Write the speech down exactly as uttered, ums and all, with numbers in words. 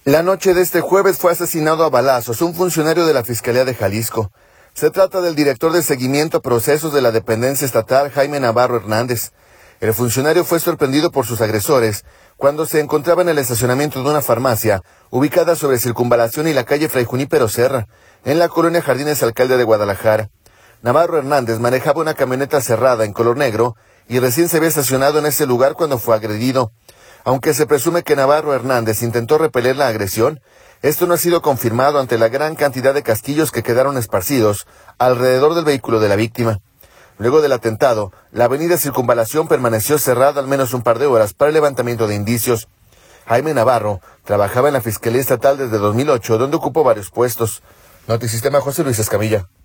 La noche de este jueves fue asesinado a balazos un funcionario de la Fiscalía de Jalisco. Se trata del director de seguimiento a procesos de la dependencia estatal, Jaime Navarro Hernández. El funcionario fue sorprendido por sus agresores cuando se encontraba en el estacionamiento de una farmacia ubicada sobre Circunvalación y la calle Fray Junípero Serra, en la colonia Jardines Alcalde de Guadalajara. Navarro Hernández manejaba una camioneta cerrada en color negro y recién se había estacionado en ese lugar cuando fue agredido. Aunque se presume que Navarro Hernández intentó repeler la agresión, esto no ha sido confirmado ante la gran cantidad de casquillos que quedaron esparcidos alrededor del vehículo de la víctima. Luego del atentado, la avenida Circunvalación permaneció cerrada al menos un par de horas para el levantamiento de indicios. Jaime Navarro trabajaba en la Fiscalía Estatal desde dos mil ocho, donde ocupó varios puestos. Notisistema, José Luis Escamilla.